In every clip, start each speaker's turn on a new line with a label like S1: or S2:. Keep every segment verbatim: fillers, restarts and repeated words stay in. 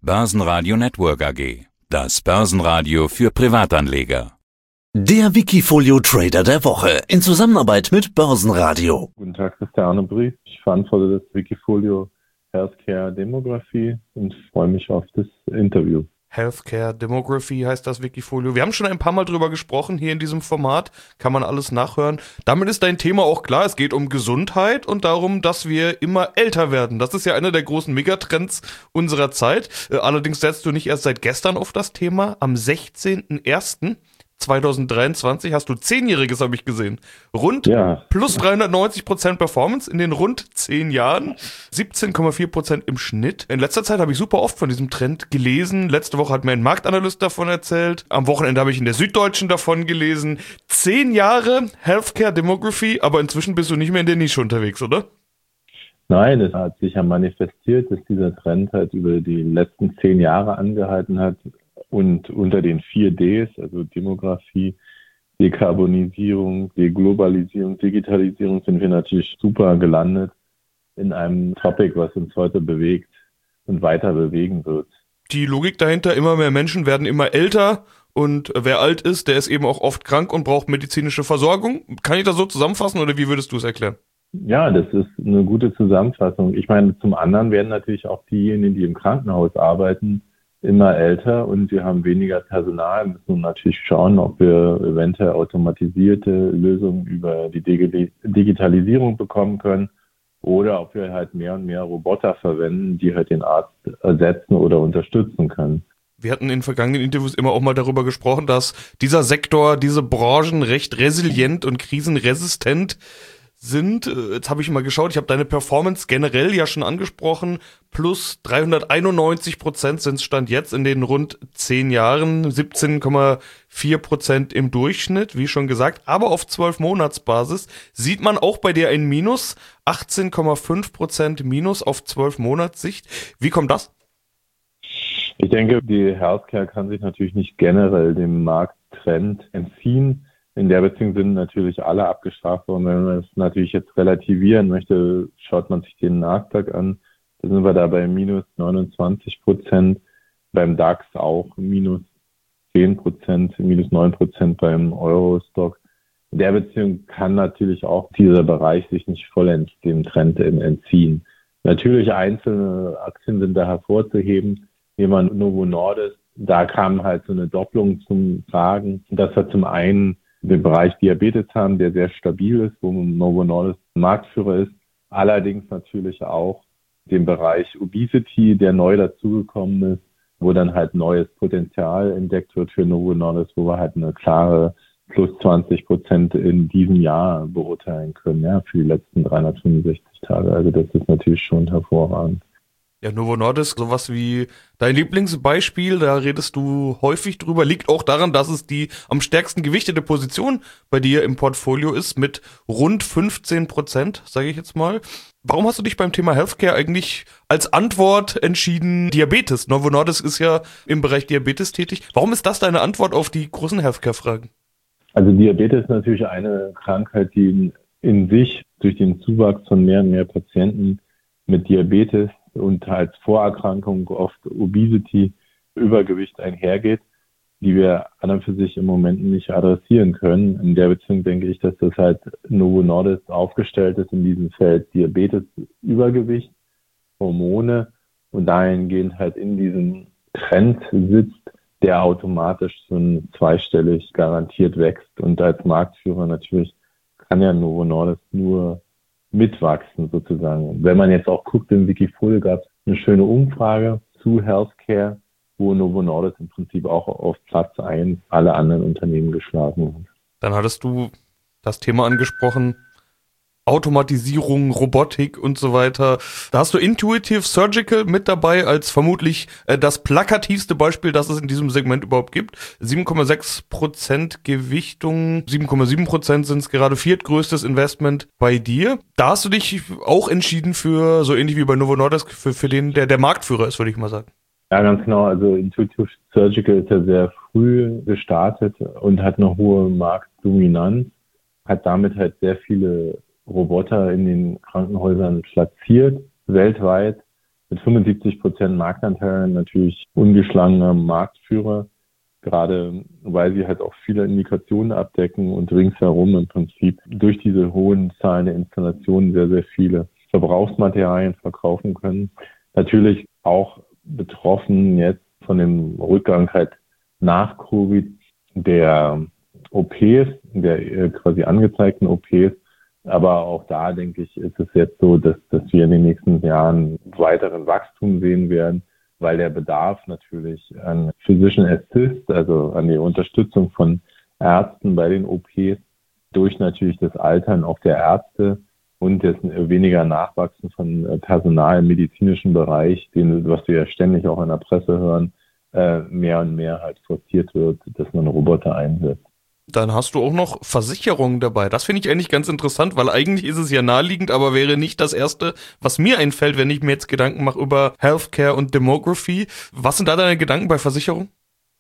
S1: Börsenradio Network A G. Das Börsenradio für Privatanleger.
S2: Der Wikifolio Trader der Woche in Zusammenarbeit mit Börsenradio.
S3: Guten Tag, das ist der Arne Brief. Ich verantworte das Wikifolio Healthcare Demography und freue mich auf das Interview.
S4: Healthcare Demography heißt das Wikifolio. Wir haben schon ein paar Mal drüber gesprochen hier in diesem Format. Kann man alles nachhören. Damit ist dein Thema auch klar. Es geht um Gesundheit und darum, dass wir immer älter werden. Das ist ja einer der großen Megatrends unserer Zeit. Allerdings setzt du nicht erst seit gestern auf das Thema. Am sechzehnten ersten zweitausenddreiundzwanzig hast du Zehnjähriges, habe ich gesehen. Rund
S3: ja.
S4: plus dreihundertneunzig Prozent Performance in den rund zehn Jahren. siebzehn Komma vier Prozent im Schnitt. In letzter Zeit habe ich super oft von diesem Trend gelesen. Letzte Woche hat mir ein Marktanalyst davon erzählt. Am Wochenende habe ich in der Süddeutschen davon gelesen. Zehn Jahre Healthcare Demography, aber inzwischen bist du nicht mehr in der Nische unterwegs, oder?
S3: Nein, es hat sich ja manifestiert, dass dieser Trend halt über die letzten zehn Jahre angehalten hat. Und unter den vier Ds, also Demografie, Dekarbonisierung, Deglobalisierung, Digitalisierung, sind wir natürlich super gelandet in einem Topic, was uns heute bewegt und weiter bewegen wird.
S4: Die Logik dahinter, immer mehr Menschen werden immer älter und wer alt ist, der ist eben auch oft krank und braucht medizinische Versorgung. Kann ich das so zusammenfassen oder wie würdest du es erklären?
S3: Ja, das ist eine gute Zusammenfassung. Ich meine, zum anderen werden natürlich auch diejenigen, die im Krankenhaus arbeiten, immer älter und wir haben weniger Personal, wir müssen natürlich schauen, ob wir eventuell automatisierte Lösungen über die Dig- Digitalisierung bekommen können oder ob wir halt mehr und mehr Roboter verwenden, die halt den Arzt ersetzen oder unterstützen können.
S4: Wir hatten in vergangenen Interviews immer auch mal darüber gesprochen, dass dieser Sektor, diese Branchen recht resilient und krisenresistent sind. Jetzt habe ich mal geschaut, ich habe deine Performance generell ja schon angesprochen, plus dreihunderteinundneunzig Prozent sind es Stand jetzt in den rund zehn Jahren, siebzehn Komma vier Prozent im Durchschnitt, wie schon gesagt, aber auf zwölf Monatsbasis sieht man auch bei dir ein Minus, achtzehn Komma fünf Prozent Minus auf zwölf Monatssicht. Wie kommt das?
S3: Ich denke, die Healthcare kann sich natürlich nicht generell dem Markttrend entziehen. In der Beziehung sind natürlich alle abgestraft worden. Wenn man das natürlich jetzt relativieren möchte, schaut man sich den Nasdaq an. Da sind wir da bei minus neunundzwanzig Prozent, beim DAX auch minus zehn Prozent, minus neun Prozent beim Eurostock. In der Beziehung kann natürlich auch dieser Bereich sich nicht vollends dem Trend entziehen. Natürlich einzelne Aktien sind da hervorzuheben. Jemand Novo Nordisk, da kam halt so eine Doppelung zum Tragen. Das war zum einen den Bereich Diabetes haben, der sehr stabil ist, wo Novo Nordisk Marktführer ist. Allerdings natürlich auch den Bereich Obesity, der neu dazugekommen ist, wo dann halt neues Potenzial entdeckt wird für Novo Nordisk, wo wir halt eine klare plus zwanzig Prozent in diesem Jahr beurteilen können, ja, für die letzten dreihundertfünfundsechzig Tage. Also das ist natürlich schon hervorragend.
S4: Ja, Novo Nordisk, sowas wie dein Lieblingsbeispiel, da redest du häufig drüber, liegt auch daran, dass es die am stärksten gewichtete Position bei dir im Portfolio ist mit rund fünfzehn Prozent, sage ich jetzt mal. Warum hast du dich beim Thema Healthcare eigentlich als Antwort entschieden, Diabetes? Novo Nordisk ist ja im Bereich Diabetes tätig. Warum ist das deine Antwort auf die großen Healthcare-Fragen?
S3: Also Diabetes ist natürlich eine Krankheit, die in sich durch den Zuwachs von mehr und mehr Patienten mit Diabetes und als Vorerkrankung oft Obesity, Übergewicht einhergeht, die wir an und für sich im Moment nicht adressieren können. In der Beziehung denke ich, dass das halt Novo Nordisk aufgestellt ist in diesem Feld Diabetes, Übergewicht, Hormone und dahingehend halt in diesem Trend sitzt, der automatisch so ein zweistellig garantiert wächst. Und als Marktführer natürlich kann ja Novo Nordisk nur mitwachsen sozusagen. Wenn man jetzt auch guckt, im Wikifolio gab es eine schöne Umfrage zu Healthcare, wo Novo Nordisk im Prinzip auch auf Platz eins alle anderen Unternehmen geschlagen hat.
S4: Dann hattest du das Thema angesprochen, Automatisierung, Robotik und so weiter. Da hast du Intuitive Surgical mit dabei als vermutlich äh, das plakativste Beispiel, das es in diesem Segment überhaupt gibt. sieben Komma sechs Prozent Gewichtung, sieben Komma sieben Prozent sind es gerade, viertgrößtes Investment bei dir. Da hast du dich auch entschieden für, so ähnlich wie bei Novo Nordisk, für, für den, der der Marktführer ist, würde ich mal sagen.
S3: Ja, ganz genau. Also Intuitive Surgical ist ja sehr früh gestartet und hat eine hohe Marktdominanz, hat damit halt sehr viele Roboter in den Krankenhäusern platziert, weltweit, mit fünfundsiebzig Prozent Marktanteil natürlich ungeschlagener Marktführer, gerade weil sie halt auch viele Indikationen abdecken und ringsherum im Prinzip durch diese hohen Zahlen der Installationen sehr, sehr viele Verbrauchsmaterialien verkaufen können. Natürlich auch betroffen jetzt von dem Rückgang halt nach Covid der O Ps, der quasi angezeigten O Ps. Aber auch da, denke ich, ist es jetzt so, dass, dass wir in den nächsten Jahren weiteren Wachstum sehen werden, weil der Bedarf natürlich an Physician Assist, also an die Unterstützung von Ärzten bei den O Ps, durch natürlich das Altern auch der Ärzte und das weniger Nachwachsen von Personal im medizinischen Bereich, den, was wir ja ständig auch in der Presse hören, mehr und mehr halt forciert wird, dass man Roboter einsetzt.
S4: Dann hast du auch noch Versicherungen dabei. Das finde ich eigentlich ganz interessant, weil eigentlich ist es ja naheliegend, aber wäre nicht das Erste, was mir einfällt, wenn ich mir jetzt Gedanken mache über Healthcare und Demography. Was sind da deine Gedanken bei Versicherungen?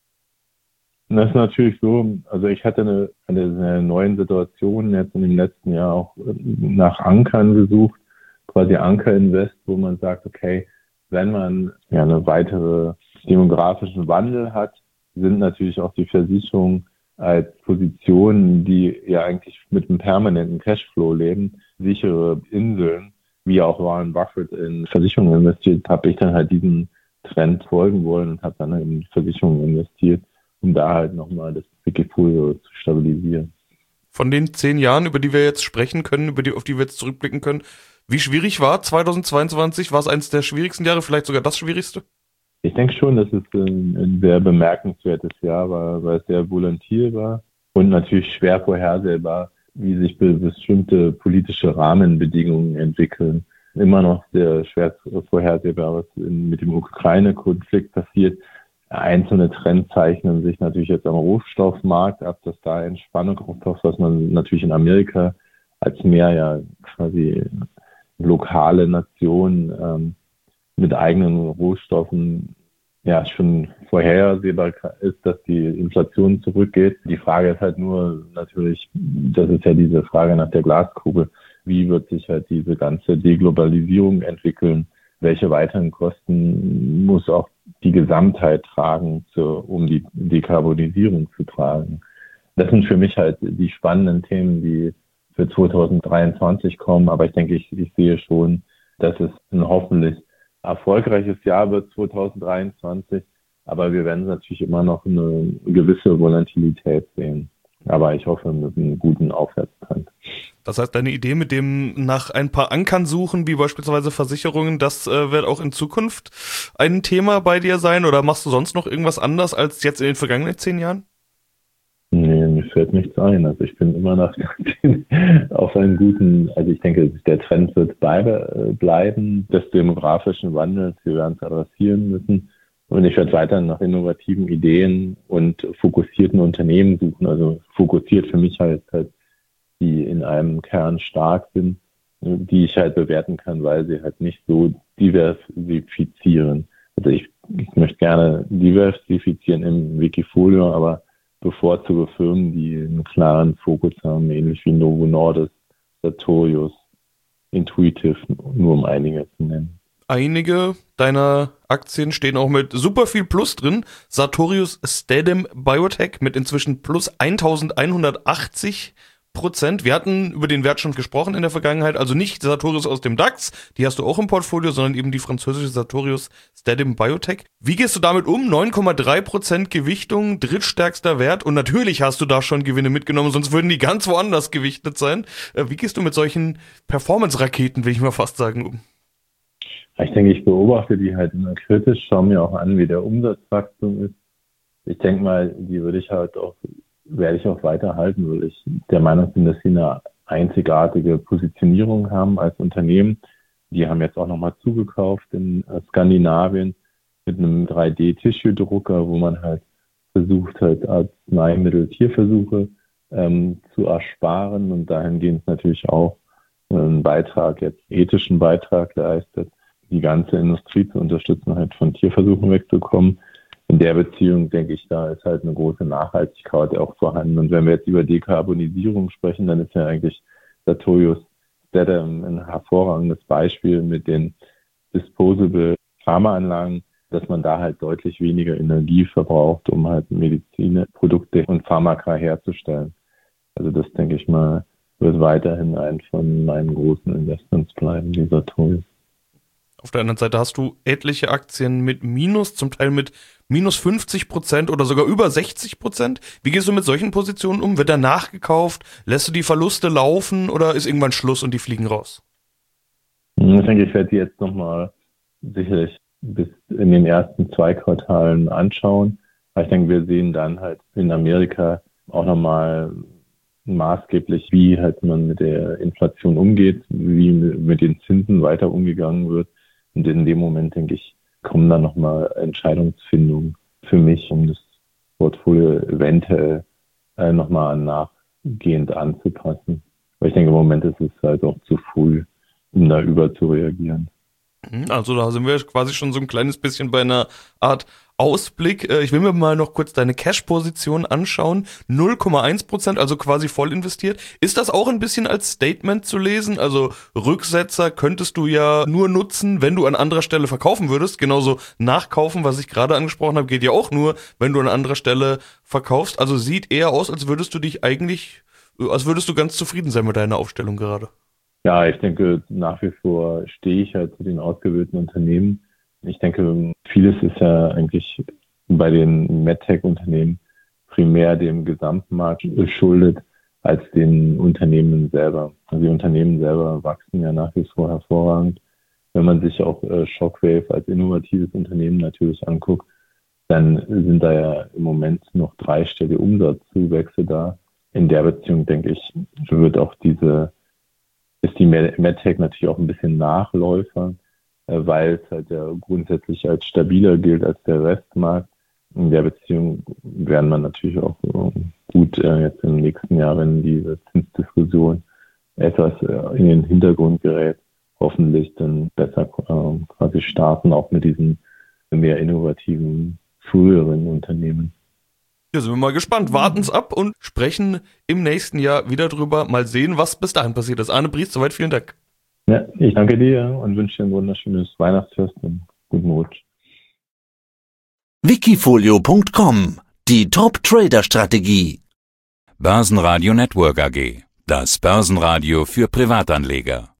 S3: Das ist natürlich so, also ich hatte eine, eine neue Situation jetzt in dem letzten Jahr auch nach Ankern gesucht, quasi Anker Invest, wo man sagt, okay, wenn man ja eine weitere demografischen Wandel hat, sind natürlich auch die Versicherungen als Positionen, die ja eigentlich mit einem permanenten Cashflow leben, sichere Inseln, wie auch Warren Buffett in Versicherungen investiert, habe ich dann halt diesen Trend folgen wollen und habe dann in Versicherungen investiert, um da halt nochmal das Wikifolio zu stabilisieren.
S4: Von den zehn Jahren, über die wir jetzt sprechen können, über die, auf die wir jetzt zurückblicken können, wie schwierig war zweitausendzweiundzwanzig? War es eines der schwierigsten Jahre, vielleicht sogar das schwierigste?
S3: Ich denke schon, dass es ein, ein sehr bemerkenswertes Jahr war, weil es sehr volatil war und natürlich schwer vorhersehbar, wie sich be- bestimmte politische Rahmenbedingungen entwickeln. Immer noch sehr schwer vorhersehbar, was in, mit dem Ukraine-Konflikt passiert. Einzelne Trends zeichnen sich natürlich jetzt am Rohstoffmarkt ab, dass da Entspannung auftaucht, was man natürlich in Amerika als mehr ja quasi lokale Nation ähm, mit eigenen Rohstoffen ja schon vorhersehbar ist, dass die Inflation zurückgeht. Die Frage ist halt nur natürlich, das ist ja diese Frage nach der Glaskugel, wie wird sich halt diese ganze Deglobalisierung entwickeln? Welche weiteren Kosten muss auch die Gesamtheit tragen, zu, um die Dekarbonisierung zu tragen? Das sind für mich halt die spannenden Themen, die für zweitausenddreiundzwanzig kommen. Aber ich denke, ich, ich sehe schon, dass es ein hoffentlich erfolgreiches Jahr wird zweitausenddreiundzwanzig, aber wir werden natürlich immer noch eine gewisse Volatilität sehen. Aber ich hoffe mit einem guten Aufwärtstrend.
S4: Das heißt, deine Idee mit dem nach ein paar Ankern suchen, wie beispielsweise Versicherungen, das äh, wird auch in Zukunft ein Thema bei dir sein, oder machst du sonst noch irgendwas anders als jetzt in den vergangenen zehn Jahren?
S3: Nee, mir fällt nichts ein. Also ich bin immer noch auf einen guten, also ich denke, der Trend wird bleibe, bleiben, des demografischen Wandels. Wir werden es adressieren müssen. Und ich werde weiter nach innovativen Ideen und fokussierten Unternehmen suchen. Also fokussiert für mich halt, halt die in einem Kern stark sind, die ich halt bewerten kann, weil sie halt nicht so diversifizieren. Also ich, ich möchte gerne diversifizieren im Wikifolio, aber bevorzuge Firmen, die einen klaren Fokus haben, ähnlich wie Novo Nordisk, Sartorius, Intuitive, nur um einige zu nennen.
S4: Einige deiner Aktien stehen auch mit super viel Plus drin. Sartorius Stedem Biotech mit inzwischen plus eintausendeinhundertachtzig Prozent. Wir hatten über den Wert schon gesprochen in der Vergangenheit, also nicht Sartorius aus dem DAX, die hast du auch im Portfolio, sondern eben die französische Sartorius Stedem Biotech. Wie gehst du damit um? neun Komma drei Prozent Gewichtung, drittstärkster Wert, und natürlich hast du da schon Gewinne mitgenommen, sonst würden die ganz woanders gewichtet sein. Wie gehst du mit solchen Performance-Raketen, will ich mal fast sagen, um?
S3: Ich denke, ich beobachte die halt immer kritisch, schaue mir auch an, wie der Umsatzwachstum ist. Ich denke mal, die würde ich halt auch werde ich auch weiterhalten, weil ich der Meinung bin, dass sie eine einzigartige Positionierung haben als Unternehmen. Die haben jetzt auch nochmal zugekauft in Skandinavien mit einem drei D-Tissue-Drucker, wo man halt versucht, halt Arzneimittel Tierversuche ähm, zu ersparen und dahingehend natürlich auch einen Beitrag, jetzt ethischen Beitrag leistet, die ganze Industrie zu unterstützen, halt von Tierversuchen wegzukommen. In der Beziehung, denke ich, da ist halt eine große Nachhaltigkeit auch vorhanden. Und wenn wir jetzt über Dekarbonisierung sprechen, dann ist ja eigentlich Sartorius Stedem ein hervorragendes Beispiel mit den Disposable Pharmaanlagen, dass man da halt deutlich weniger Energie verbraucht, um halt Medizinprodukte und Pharmaka herzustellen. Also das, denke ich mal, wird weiterhin ein von meinen großen Investments bleiben, dieser Tool.
S4: Auf der anderen Seite hast du etliche Aktien mit Minus, zum Teil mit minus fünfzig Prozent oder sogar über sechzig Prozent. Wie gehst du mit solchen Positionen um? Wird da nachgekauft? Lässt du die Verluste laufen oder ist irgendwann Schluss und die fliegen raus?
S3: Ich denke, ich werde die jetzt nochmal sicherlich bis in den ersten zwei Quartalen anschauen. Aber ich denke, wir sehen dann halt in Amerika auch nochmal maßgeblich, wie halt man mit der Inflation umgeht, wie mit den Zinsen weiter umgegangen wird. Und in dem Moment, denke ich, kommen dann nochmal Entscheidungsfindungen für mich, um das Portfolio eventuell äh, nochmal nachgehend anzupassen. Weil ich denke, im Moment ist es halt auch zu früh, um da über zu reagieren.
S4: Also da sind wir quasi schon so ein kleines bisschen bei einer Art Ausblick. Ich will mir mal noch kurz deine Cash-Position anschauen. null Komma eins Prozent, also quasi voll investiert. Ist das auch ein bisschen als Statement zu lesen? Also Rücksetzer könntest du ja nur nutzen, wenn du an anderer Stelle verkaufen würdest. Genauso nachkaufen, was ich gerade angesprochen habe, geht ja auch nur, wenn du an anderer Stelle verkaufst. Also sieht eher aus, als würdest du dich eigentlich, als würdest du ganz zufrieden sein mit deiner Aufstellung gerade.
S3: Ja, ich denke, nach wie vor stehe ich halt zu den ausgewählten Unternehmen. Ich denke, vieles ist ja eigentlich bei den MedTech-Unternehmen primär dem Gesamtmarkt geschuldet als den Unternehmen selber. Also die Unternehmen selber wachsen ja nach wie vor hervorragend. Wenn man sich auch äh, Shockwave als innovatives Unternehmen natürlich anguckt, dann sind da ja im Moment noch dreistellige Umsatzzuwächse da. In der Beziehung, denke ich, wird auch diese ist die MedTech natürlich auch ein bisschen Nachläufer, weil es halt ja grundsätzlich als stabiler gilt als der Restmarkt. In der Beziehung werden man natürlich auch gut jetzt im nächsten Jahr, wenn diese Zinsdiskussion etwas in den Hintergrund gerät, hoffentlich dann besser quasi starten, auch mit diesen mehr innovativen, früheren Unternehmen.
S4: Ja, sind wir mal gespannt. Warten's ab und sprechen im nächsten Jahr wieder drüber. Mal sehen, was bis dahin passiert ist. Arne Briest, soweit vielen Dank.
S3: Ja, ich danke dir und wünsche dir ein wunderschönes Weihnachtsfest und guten Rutsch.
S2: Wikifolio Punkt com, die Top-Trader-Strategie.
S1: Börsenradio Network A G, das Börsenradio für Privatanleger.